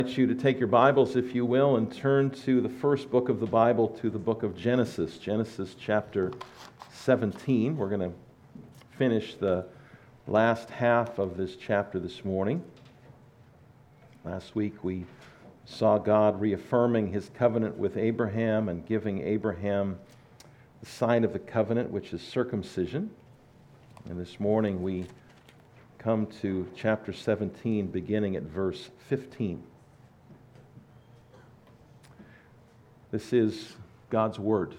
You to take your Bibles, if you will, and turn to the first book of the Bible, to the book of Genesis chapter 17. We're going to finish the last half of this chapter this morning. Last week we saw God reaffirming his covenant with Abraham and giving Abraham the sign of the covenant, which is circumcision. And this morning we come to chapter 17, beginning at verse 15. This is God's word.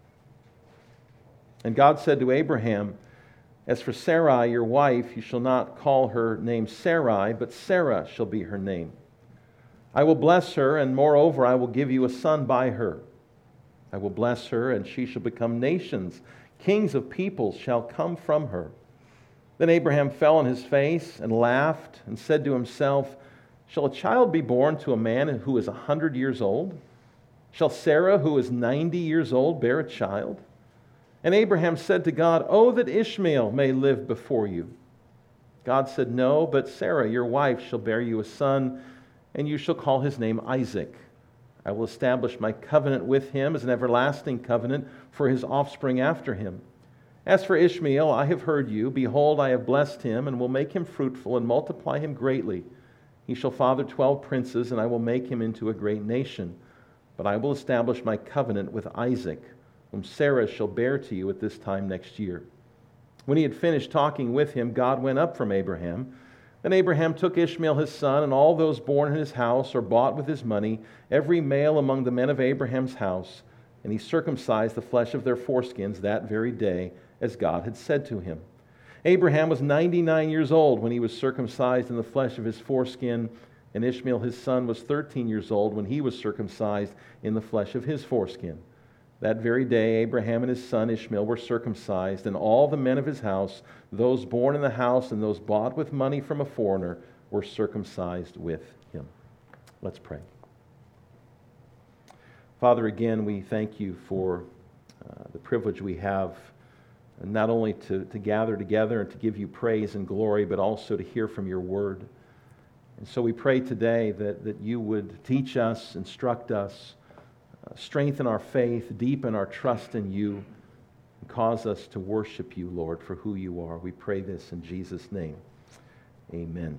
And God said to Abraham, "As for Sarai, your wife, you shall not call her name Sarai, but Sarah shall be her name. I will bless her, and moreover, I will give you a son by her. I will bless her, and she shall become nations. Kings of peoples shall come from her." Then Abraham fell on his face and laughed and said to himself, "Shall a child be born to a man who is 100 years old? Shall Sarah, who is 90 years old, bear a child?" And Abraham said to God, "Oh, that Ishmael may live before you." God said, "No, but Sarah, your wife, shall bear you a son, and you shall call his name Isaac. I will establish my covenant with him as an everlasting covenant for his offspring after him. As for Ishmael, I have heard you. Behold, I have blessed him, and will make him fruitful and multiply him greatly. He shall father 12 princes, and I will make him into a great nation. But I will establish my covenant with Isaac, whom Sarah shall bear to you at this time next year." When he had finished talking with him, God went up from Abraham. Then Abraham took Ishmael his son, and all those born in his house or bought with his money, every male among the men of Abraham's house, and he circumcised the flesh of their foreskins that very day, as God had said to him. Abraham was 99 years old when he was circumcised in the flesh of his foreskin, and Ishmael his son was 13 years old when he was circumcised in the flesh of his foreskin. That very day Abraham and his son Ishmael were circumcised, and all the men of his house, those born in the house and those bought with money from a foreigner, were circumcised with him. Let's pray. Father, again, we thank you for the privilege we have not only to gather together and to give you praise and glory, but also to hear from your word. And so we pray today that you would teach us, instruct us, strengthen our faith, deepen our trust in you, and cause us to worship you, Lord, for who you are. We pray this in Jesus' name. Amen.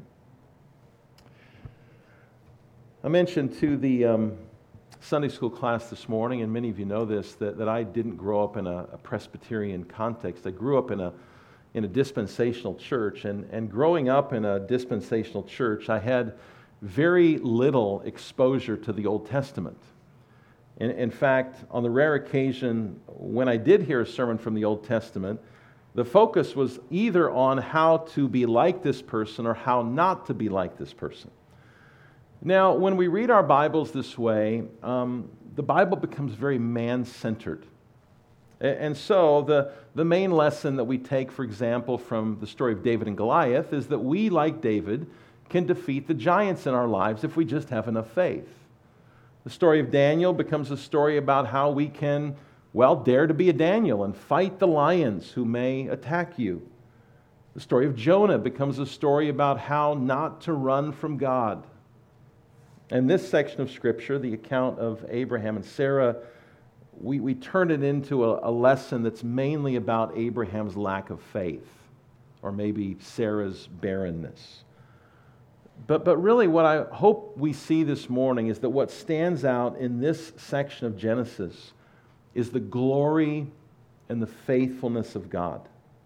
I mentioned to the Sunday school class this morning, and many of you know this, that I didn't grow up in a Presbyterian context. I grew up in a dispensational church, and growing up in a dispensational church, I had very little exposure to the Old Testament. In fact, on the rare occasion when I did hear a sermon from the Old Testament, the focus was either on how to be like this person or how not to be like this person. Now, when we read our Bibles this way, the Bible becomes very man-centered. And so the main lesson that we take, for example, from the story of David and Goliath is that we, like David, can defeat the giants in our lives if we just have enough faith. The story of Daniel becomes a story about how we can, dare to be a Daniel and fight the lions who may attack you. The story of Jonah becomes a story about how not to run from God. And this section of Scripture, the account of Abraham and Sarah, we turn it into a lesson that's mainly about Abraham's lack of faith, or maybe Sarah's barrenness. But really what I hope we see this morning is that what stands out in this section of Genesis is the glory and the faithfulness of God.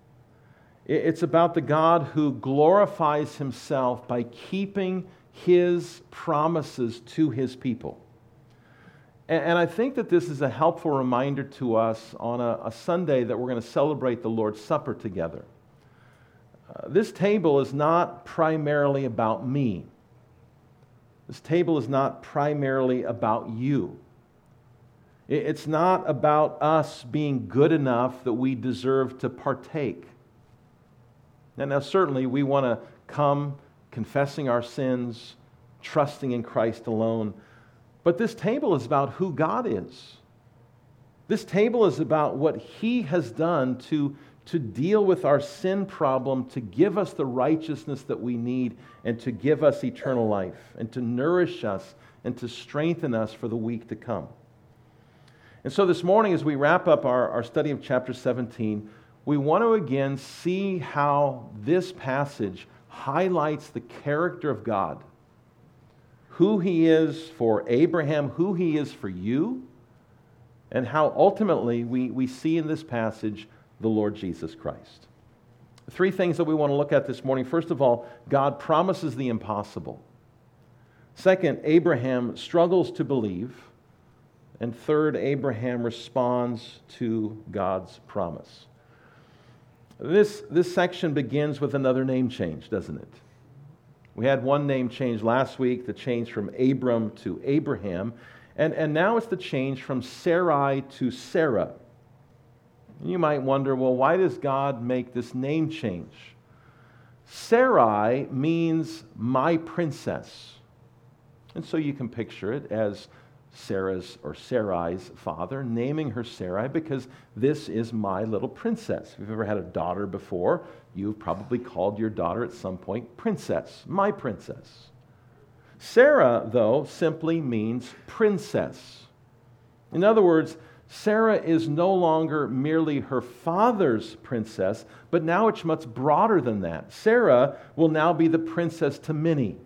It's about the God who glorifies himself by keeping his promises to his people. And I think that this is a helpful reminder to us on a Sunday that we're going to celebrate the Lord's Supper together. This table is not primarily about me. This table is not primarily about you. It's not about us being good enough that we deserve to partake. Now certainly we want to come confessing our sins, trusting in Christ alone. But this table is about who God is. This table is about what he has done to to deal with our sin problem, to give us the righteousness that we need, and to give us eternal life, and to nourish us, and to strengthen us for the week to come. And so this morning, as we wrap up our study of chapter 17, we want to again see how this passage highlights the character of God, who He is for Abraham, who He is for you, and how ultimately we see in this passage the Lord Jesus Christ. Three things that we want to look at this morning. First of all, God promises the impossible. Second, Abraham struggles to believe. And third, Abraham responds to God's promise. This section begins with another name change, doesn't it? We had one name change last week, the change from Abram to Abraham, and now it's the change from Sarai to Sarah. You might wonder, well, why does God make this name change? Sarai means my princess. And so you can picture it as Sarah's or Sarai's father naming her Sarai because this is my little princess. If you've ever had a daughter before, you've probably called your daughter at some point princess, my princess. Sarah, though, simply means princess. In other words, Sarah is no longer merely her father's princess, but now it's much broader than that. Sarah will now be the princess to many.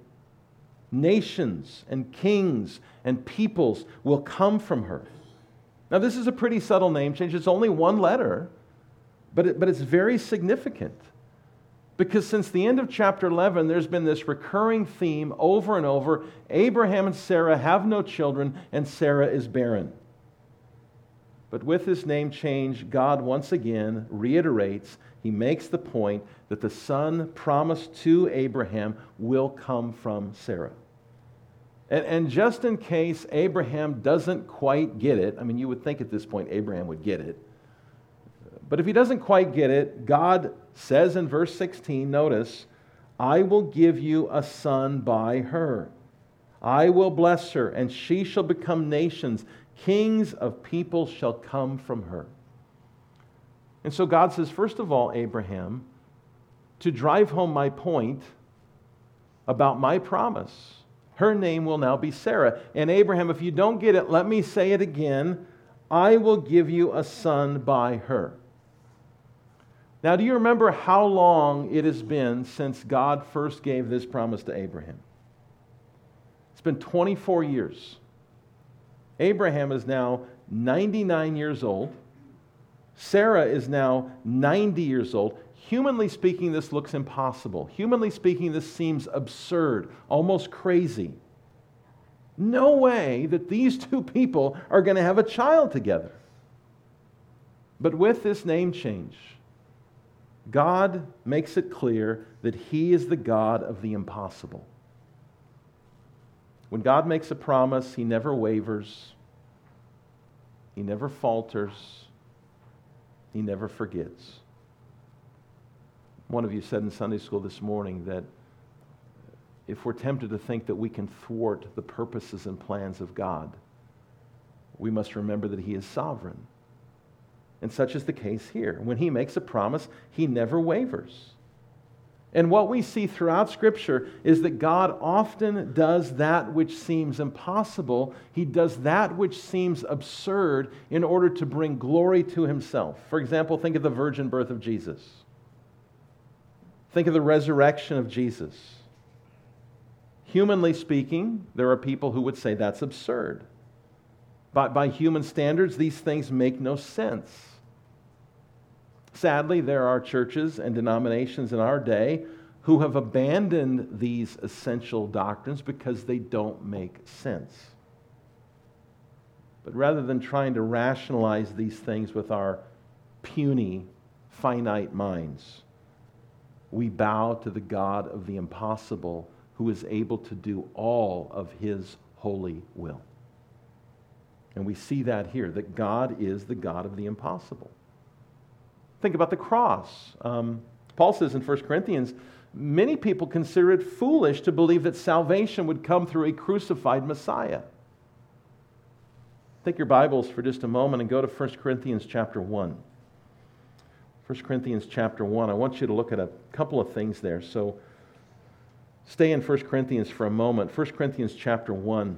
Nations and kings and peoples will come from her. Now, this is a pretty subtle name change. It's only one letter, but it's very significant. Because since the end of chapter 11, there's been this recurring theme over and over. Abraham and Sarah have no children, and Sarah is barren. But with this name change, God once again reiterates, He makes the point that the son promised to Abraham will come from Sarah. And just in case Abraham doesn't quite get it, I mean, you would think at this point Abraham would get it. But if he doesn't quite get it, God says in verse 16, notice, I will give you a son by her. I will bless her, and she shall become nations. Kings of people shall come from her. And so God says, first of all, Abraham, to drive home my point about my promise, her name will now be Sarah. And Abraham, if you don't get it, let me say it again. I will give you a son by her. Now, do you remember how long it has been since God first gave this promise to Abraham? It's been 24 years. Abraham is now 99 years old. Sarah is now 90 years old. Humanly speaking, this looks impossible. Humanly speaking, this seems absurd, almost crazy. No way that these two people are going to have a child together. But with this name change, God makes it clear that He is the God of the impossible. When God makes a promise, He never wavers. He never falters. He never forgets. One of you said in Sunday school this morning that if we're tempted to think that we can thwart the purposes and plans of God, we must remember that He is sovereign. And such is the case here. When He makes a promise, He never wavers. And what we see throughout Scripture is that God often does that which seems impossible. He does that which seems absurd in order to bring glory to Himself. For example, think of the virgin birth of Jesus. Think of the resurrection of Jesus. Humanly speaking, there are people who would say that's absurd. By human standards, these things make no sense. Sadly, there are churches and denominations in our day who have abandoned these essential doctrines because they don't make sense. But rather than trying to rationalize these things with our puny, finite minds, we bow to the God of the impossible who is able to do all of His holy will. And we see that here, that God is the God of the impossible. Think about the cross. Paul says in 1 Corinthians, many people consider it foolish to believe that salvation would come through a crucified Messiah. Take your Bibles for just a moment and go to 1 Corinthians chapter 1. 1 Corinthians chapter 1. I want you to look at a couple of things there. So stay in 1 Corinthians for a moment. 1 Corinthians chapter 1.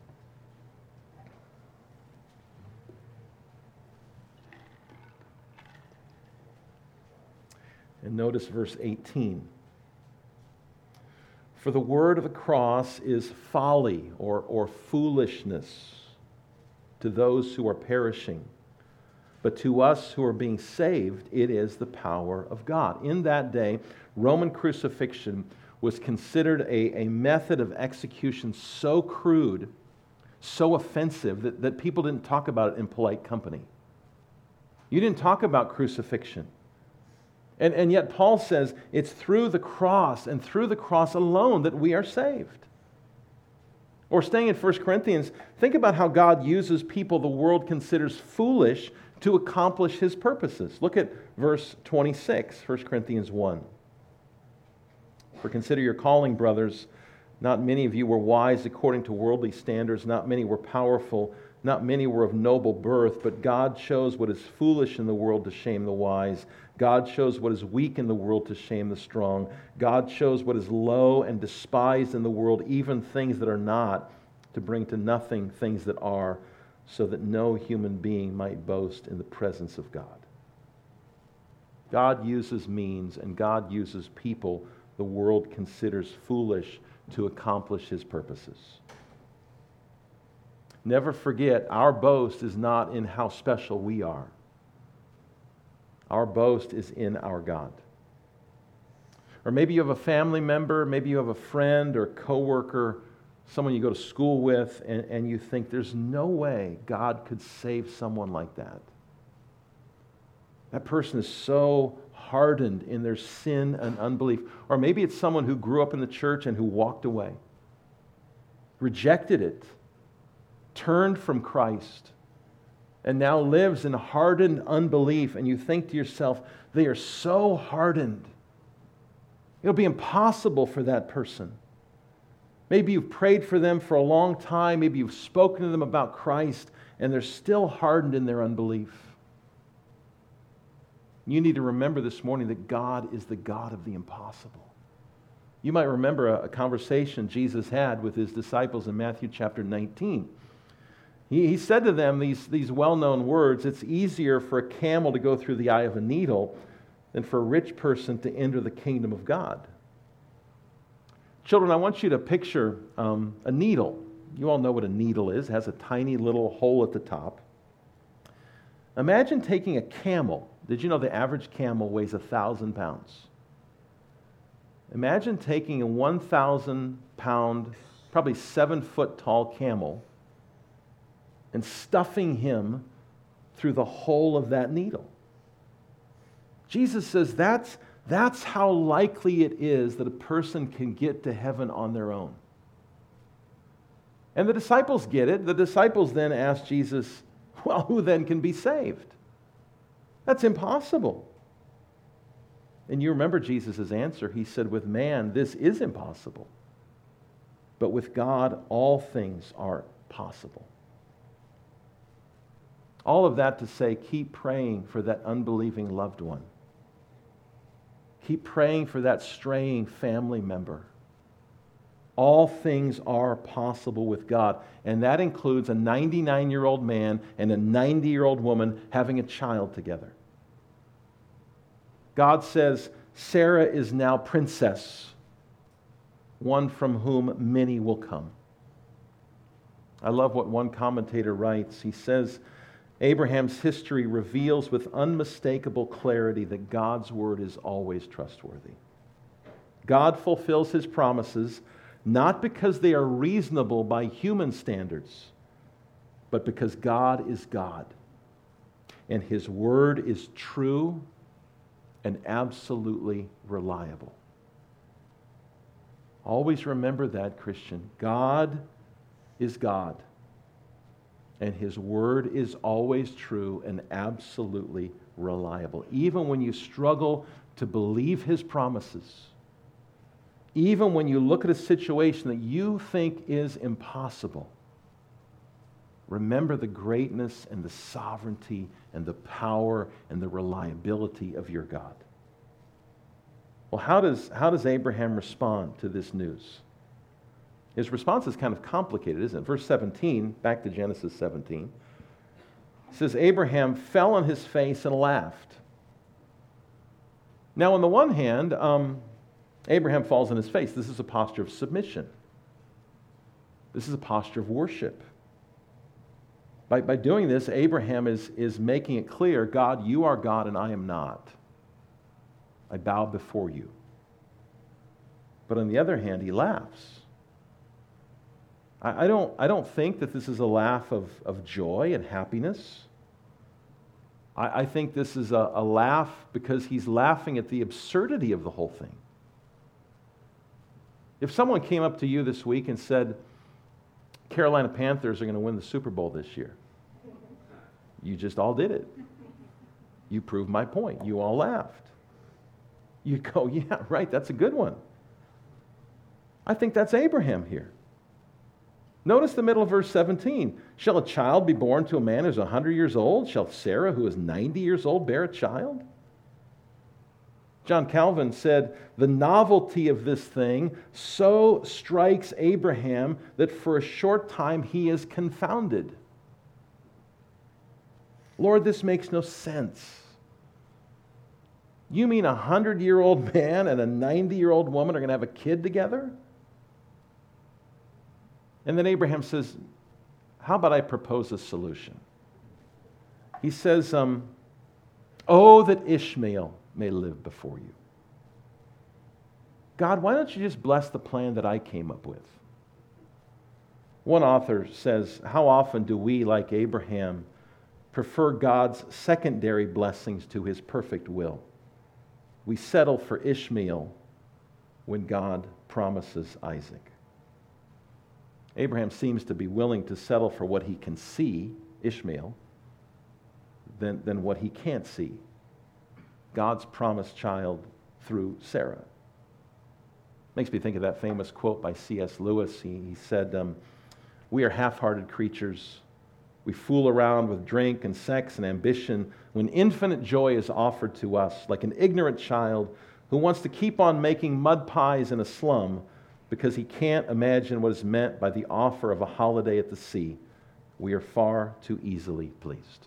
And notice verse 18. For the word of the cross is folly or foolishness to those who are perishing. But to us who are being saved, it is the power of God. In that day, Roman crucifixion was considered a method of execution so crude, so offensive, that people didn't talk about it in polite company. You didn't talk about crucifixion. And yet Paul says it's through the cross and through the cross alone that we are saved. Or staying in 1 Corinthians, think about how God uses people the world considers foolish to accomplish His purposes. Look at verse 26, 1 Corinthians 1. For consider your calling, brothers. Not many of you were wise according to worldly standards. Not many were powerful. Not many were of noble birth. But God chose what is foolish in the world to shame the wise. God chose what is weak in the world to shame the strong. God chose what is low and despised in the world, even things that are not, to bring to nothing things that are, so that no human being might boast in the presence of God. God uses means and God uses people the world considers foolish to accomplish His purposes. Never forget, our boast is not in how special we are. Our boast is in our God. Or maybe you have a family member, maybe you have a friend or coworker, someone you go to school with, and you think there's no way God could save someone like that. That person is so hardened in their sin and unbelief. Or maybe it's someone who grew up in the church and who walked away, rejected it, turned from Christ, and now lives in hardened unbelief, and you think to yourself, they are so hardened. It'll be impossible for that person. Maybe you've prayed for them for a long time, maybe you've spoken to them about Christ, and they're still hardened in their unbelief. You need to remember this morning that God is the God of the impossible. You might remember a conversation Jesus had with His disciples in Matthew chapter 19. He said to them these well-known words, it's easier for a camel to go through the eye of a needle than for a rich person to enter the kingdom of God. Children, I want you to picture a needle. You all know what a needle is. It has a tiny little hole at the top. Imagine taking a camel. Did you know the average camel weighs 1,000 pounds? Imagine taking a 1,000-pound, probably 7-foot tall camel and stuffing him through the hole of that needle. Jesus says that's how likely it is that a person can get to heaven on their own. And the disciples get it. The disciples then ask Jesus, well, who then can be saved? That's impossible. And you remember Jesus' answer. He said, with man, this is impossible. But with God, all things are possible. All of that to say, keep praying for that unbelieving loved one. Keep praying for that straying family member. All things are possible with God, and that includes a 99-year-old man and a 90-year-old woman having a child together. God says, Sarah is now princess, one from whom many will come. I love what one commentator writes. He says, Abraham's history reveals with unmistakable clarity that God's word is always trustworthy. God fulfills His promises not because they are reasonable by human standards, but because God is God, and His word is true and absolutely reliable. Always remember that, Christian. God is God. And His word is always true and absolutely reliable. Even when you struggle to believe His promises, even when you look at a situation that you think is impossible, remember the greatness and the sovereignty and the power and the reliability of your God. Well, how does Abraham respond to this news? His response is kind of complicated, isn't it? Verse 17, back to Genesis 17, it says, Abraham fell on his face and laughed. Now, on the one hand, Abraham falls on his face. This is a posture of submission. This is a posture of worship. By doing this, Abraham is making it clear, God, you are God and I am not. I bow before you. But on the other hand, he laughs. I don't think that this is a laugh of joy and happiness. I think this is a laugh because he's laughing at the absurdity of the whole thing. If someone came up to you this week and said, Carolina Panthers are going to win the Super Bowl this year, you just all did it. You proved my point. You all laughed. You go, yeah, right, that's a good one. I think that's Abraham here. Notice the middle of verse 17. Shall a child be born to a man who's 100 years old? Shall Sarah, who is 90 years old, bear a child? John Calvin said, the novelty of this thing so strikes Abraham that for a short time he is confounded. Lord, this makes no sense. You mean a 100-year-old man and a 90-year-old woman are going to have a kid together? And then Abraham says, how about I propose a solution? He says, oh, that Ishmael may live before you. God, why don't you just bless the plan that I came up with? One author says, how often do we, like Abraham, prefer God's secondary blessings to his perfect will? We settle for Ishmael when God promises Isaac. Abraham seems to be willing to settle for what he can see, Ishmael, than what he can't see, God's promised child through Sarah. Makes me think of that famous quote by C.S. Lewis. He said, we are half-hearted creatures. We fool around with drink and sex and ambition when infinite joy is offered to us, like an ignorant child who wants to keep on making mud pies in a slum because he can't imagine what is meant by the offer of a holiday at the sea. We are far too easily pleased.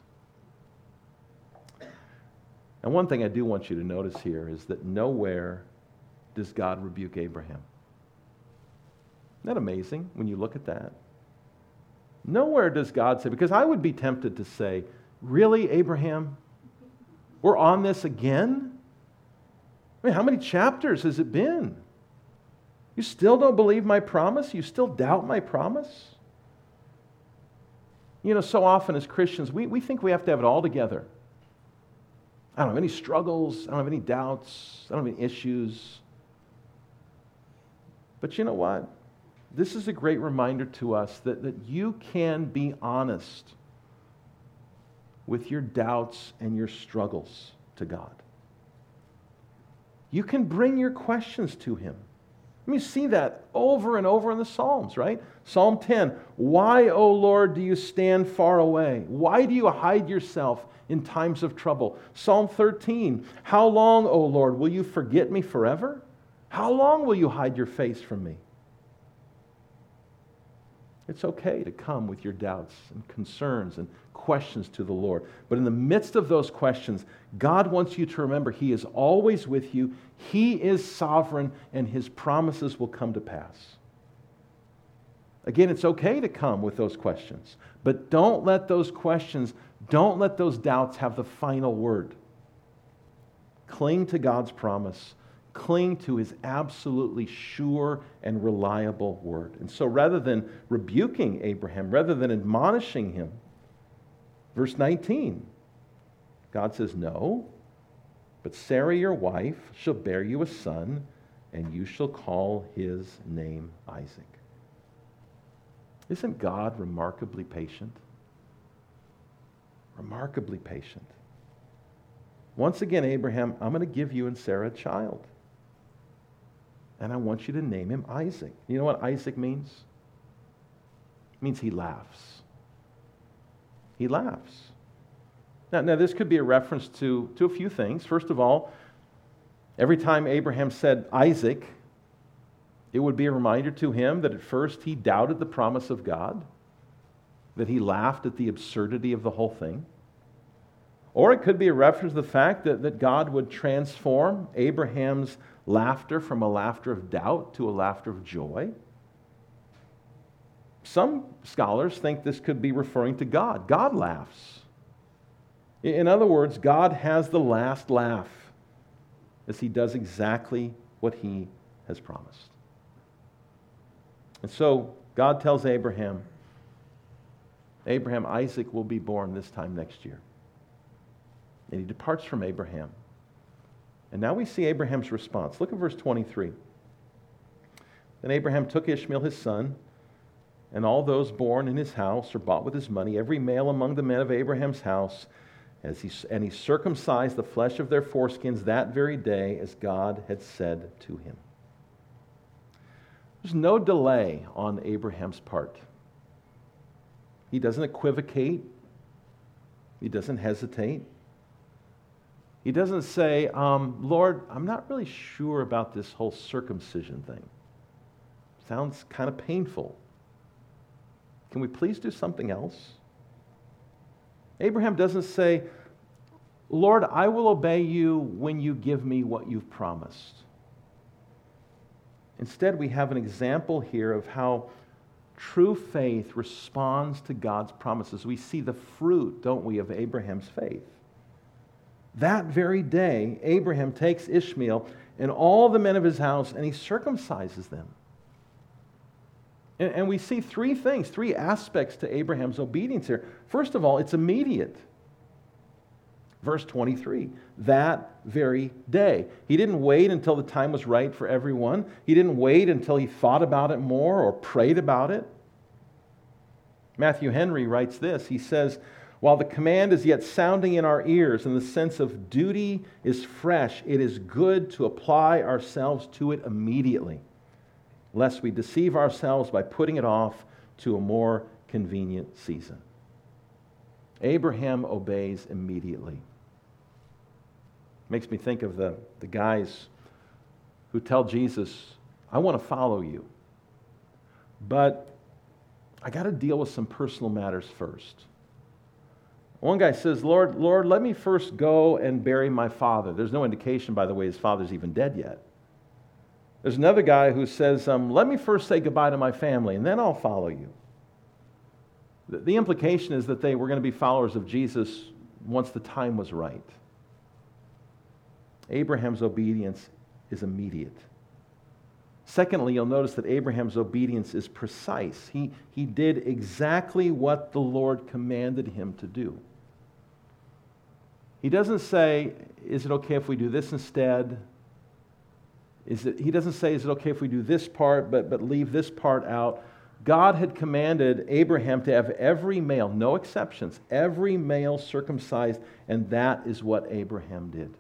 And one thing I do want you to notice here is that nowhere does God rebuke Abraham. Isn't that amazing when you look at that? Nowhere does God say, because I would be tempted to say, really, Abraham? We're on this again? I mean, how many chapters has it been? You still don't believe my promise? You still doubt my promise? You know, so often as Christians, we think we have to have it all together. I don't have any struggles. I don't have any doubts. I don't have any issues. But you know what? This is a great reminder to us that you can be honest with your doubts and your struggles to God. You can bring your questions to Him. I mean, you see that over and over in the Psalms, right? Psalm 10, why, O Lord, do you stand far away? Why do you hide yourself in times of trouble? Psalm 13, how long, O Lord, will you forget me forever? How long will you hide your face from me? It's okay to come with your doubts and concerns and questions to the Lord. But in the midst of those questions, God wants you to remember He is always with you. He is sovereign, and His promises will come to pass. Again, it's okay to come with those questions, but don't let those questions, don't let those doubts have the final word. Cling to God's promise. Cling to His absolutely sure and reliable word. And so rather than rebuking Abraham, rather than admonishing him, verse 19, God says, no, but Sarah your wife shall bear you a son, and you shall call his name Isaac. Isn't God remarkably patient? Remarkably patient. Once again, Abraham, I'm going to give you and Sarah a child. And I want you to name him Isaac. You know what Isaac means? It means he laughs. he laughs. Now this could be a reference to a few things. First of all, every time Abraham said Isaac, it would be a reminder to him that at first he doubted the promise of God, that he laughed at the absurdity of the whole thing. Or it could be a reference to the fact that God would transform Abraham's laughter from a laughter of doubt to a laughter of joy. Some scholars think this could be referring to God. God laughs. In other words, God has the last laugh as he does exactly what he has promised. And so God tells Abraham, Isaac will be born this time next year. And he departs from Abraham. And now we see Abraham's response. Look at verse 23. Then Abraham took Ishmael his son, and all those born in his house or bought with his money, every male among the men of Abraham's house, and he circumcised the flesh of their foreskins that very day, as God had said to him. There's no delay on Abraham's part. He doesn't equivocate. He doesn't hesitate. He doesn't say, Lord, I'm not really sure about this whole circumcision thing. Sounds kind of painful. Can we please do something else? Abraham doesn't say, Lord, I will obey you when you give me what you've promised. Instead, we have an example here of how true faith responds to God's promises. We see the fruit, don't we, of Abraham's faith. That very day, Abraham takes Ishmael and all the men of his house, and he circumcises them. And we see three things, three aspects to Abraham's obedience here. First of all, it's immediate. Verse 23, that very day. He didn't wait until the time was right for everyone. He didn't wait until he thought about it more or prayed about it. Matthew Henry writes this. He says, while the command is yet sounding in our ears and the sense of duty is fresh, it is good to apply ourselves to it immediately, lest we deceive ourselves by putting it off to a more convenient season. Abraham obeys immediately. Makes me think of the guys who tell Jesus, I want to follow you, but I got to deal with some personal matters first. One guy says, Lord, let me first go and bury my father. There's no indication, by the way, his father's even dead yet. There's another guy who says, let me first say goodbye to my family, and then I'll follow you. The implication is that they were going to be followers of Jesus once the time was right. Abraham's obedience is immediate. Secondly, you'll notice that Abraham's obedience is precise. He did exactly what the Lord commanded him to do. He doesn't say, is it okay if we do this instead? He doesn't say, is it okay if we do this part but leave this part out? God had commanded Abraham to have every male, no exceptions, every male circumcised, and that is what Abraham did.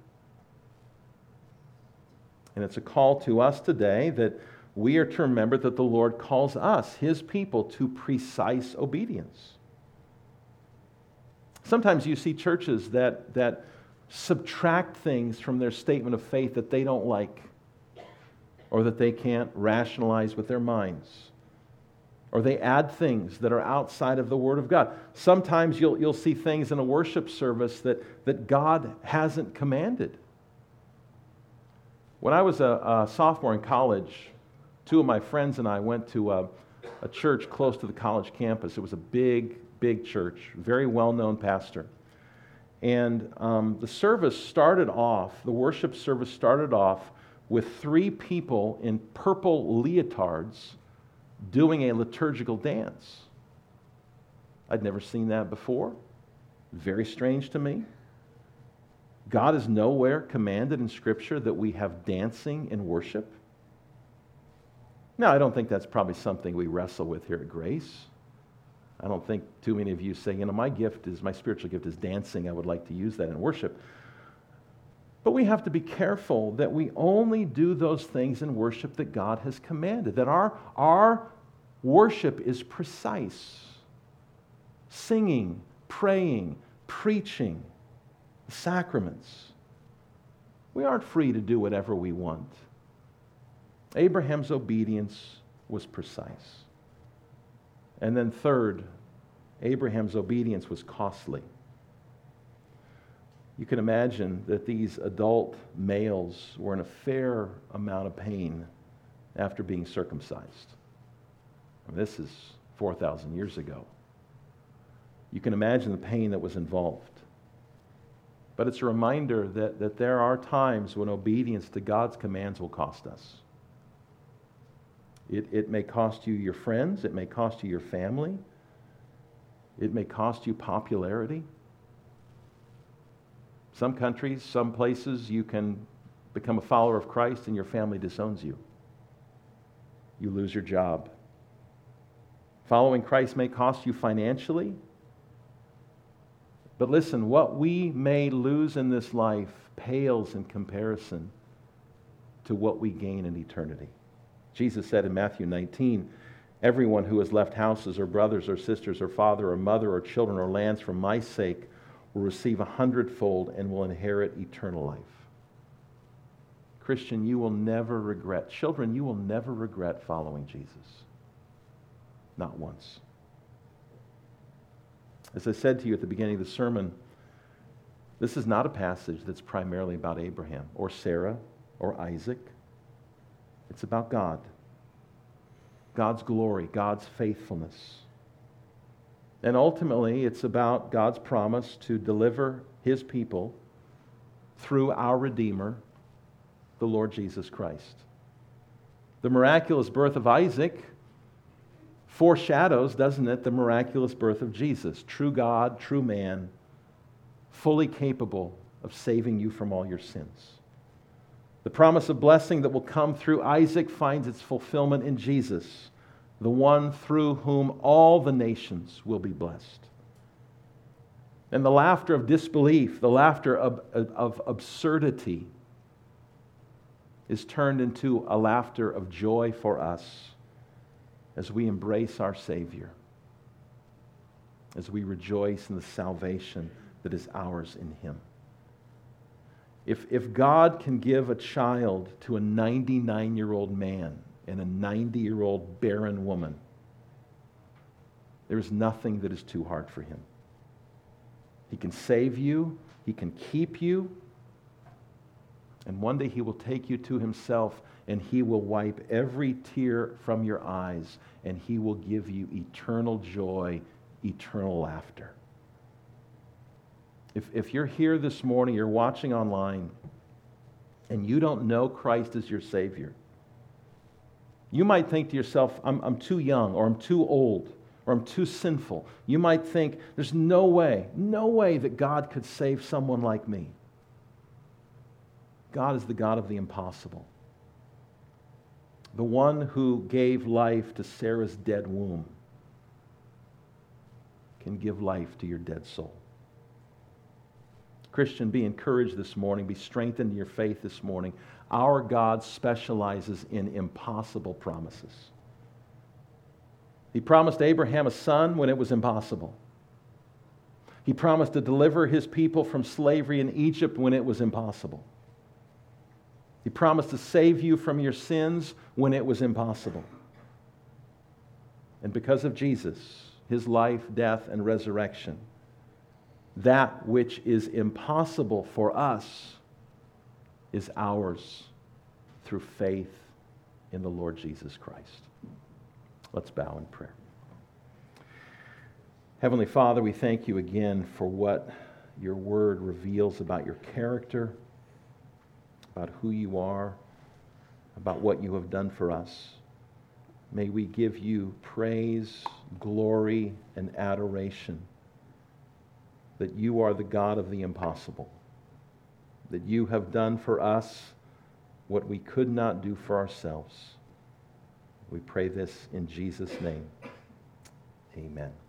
And it's a call to us today that we are to remember that the Lord calls us, His people, to precise obedience. Sometimes you see churches that subtract things from their statement of faith that they don't like, or that they can't rationalize with their minds, or they add things that are outside of the Word of God. Sometimes you'll see things in a worship service that God hasn't commanded. When I was a sophomore in college, two of my friends and I went to a church close to the college campus. It was a big church, very well-known pastor. And the worship service started off with three people in purple leotards doing a liturgical dance. I'd never seen that before. Very strange to me. God has nowhere commanded in Scripture that we have dancing in worship. Now, I don't think that's probably something we wrestle with here at Grace. I don't think too many of you say, my spiritual gift is dancing. I would like to use that in worship. But we have to be careful that we only do those things in worship that God has commanded, that our worship is precise. Singing, praying, preaching, the sacraments. We aren't free to do whatever we want. Abraham's obedience was precise. And then third, Abraham's obedience was costly. You can imagine that these adult males were in a fair amount of pain after being circumcised. This is 4,000 years ago. You can imagine the pain that was involved. But it's a reminder that there are times when obedience to God's commands will cost us. It may cost you your friends. It may cost you your family. It may cost you popularity. Some countries, some places, you can become a follower of Christ and your family disowns you. You lose your job. Following Christ may cost you financially. But listen, what we may lose in this life pales in comparison to what we gain in eternity. Jesus said in Matthew 19, everyone who has left houses or brothers or sisters or father or mother or children or lands for my sake will receive 100-fold and will inherit eternal life. Christian, you will never regret. Children, you will never regret following Jesus. Not once. As I said to you at the beginning of the sermon, this is not a passage that's primarily about Abraham or Sarah or Isaac. It's about God. God's glory, God's faithfulness. And ultimately, it's about God's promise to deliver His people through our Redeemer, the Lord Jesus Christ. The miraculous birth of Isaac foreshadows, doesn't it, the miraculous birth of Jesus, true God, true man, fully capable of saving you from all your sins. The promise of blessing that will come through Isaac finds its fulfillment in Jesus, the one through whom all the nations will be blessed. And the laughter of disbelief, the laughter of absurdity, is turned into a laughter of joy for us as we embrace our Savior, as we rejoice in the salvation that is ours in Him. If God can give a child to a 99-year-old man and a 90-year-old barren woman, there is nothing that is too hard for Him. He can save you, He can keep you, and one day He will take you to Himself and He will wipe every tear from your eyes and He will give you eternal joy, eternal laughter. If you're here this morning, you're watching online, and you don't know Christ as your Savior, you might think to yourself, I'm too young, or I'm too old, or I'm too sinful. You might think, there's no way that God could save someone like me. God is the God of the impossible. The one who gave life to Sarah's dead womb can give life to your dead soul. Christian, be encouraged this morning. Be strengthened in your faith this morning. Our God specializes in impossible promises. He promised Abraham a son when it was impossible. He promised to deliver His people from slavery in Egypt when it was impossible. He promised to save you from your sins when it was impossible. And because of Jesus, His life, death, and resurrection, that which is impossible for us is ours through faith in the Lord Jesus Christ. Let's bow in prayer. Heavenly Father, we thank You again for what Your Word reveals about Your character, about who You are, about what You have done for us. May we give You praise, glory, and adoration that You are the God of the impossible, that You have done for us what we could not do for ourselves. We pray this in Jesus' name. Amen.